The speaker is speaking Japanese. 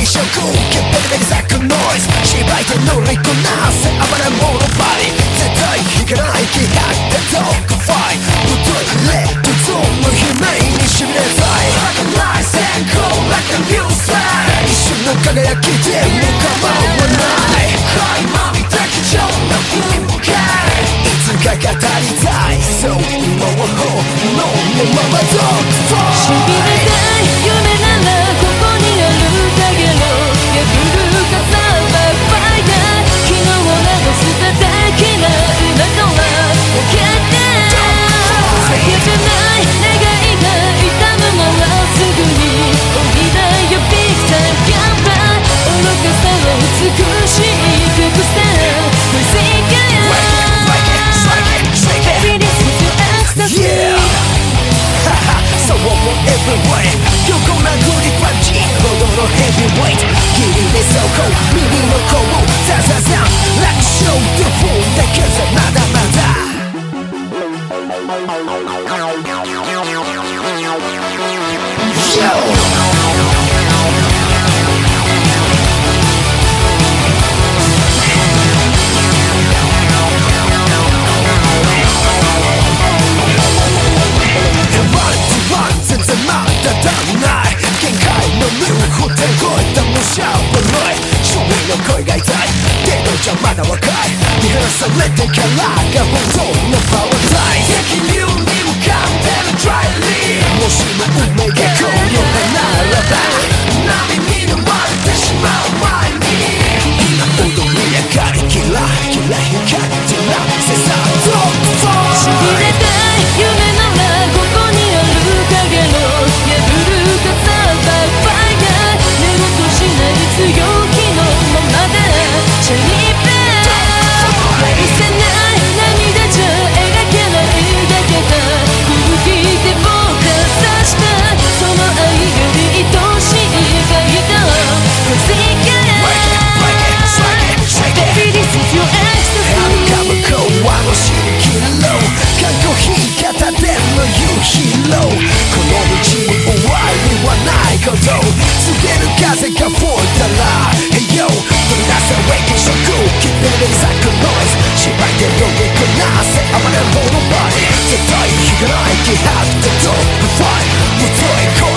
気色決めて咲くノイズ芝居で乗りこなせ暴れ者バディ絶対引かない気迫でドッグファイト太いレッドゾーンの悲鳴にしびれたい儚い閃光 like a new sign 一瞬の輝きでも構わない今見た貴重な風景いつか語りたいそう今は本能のままドッグファイトしびれたい夢ならここにあるだけの破る傘バックファイター昨日など素敵な今から受けて叫べない願いが痛むならすぐにおいだよビッグタイムガンバー愚かさは美しい隠せ Yeah! So I want everywhere 横殴りパンチほどのヘビーウェイトギリで走行耳の甲をザザザン楽勝でフォーだけじゃまだまだ Yo!まだ若い見放されてからが本当のパワータイム激流に向かってるトライリーもしも運命がこのならば波に飲まれてしまう前に今踊り上がりキラキラ光ってらせさドッグフォーしびれたい夢ならここにある影の破る傘バックファイヤー寝言しない強気のままでシャイニー風が吹いたら Hey yo 取り出せウェイキショック決めるサイクノイズ芝居で乗りこなせ暴れ者バディ絶対引かない気迫でドッグファイト太い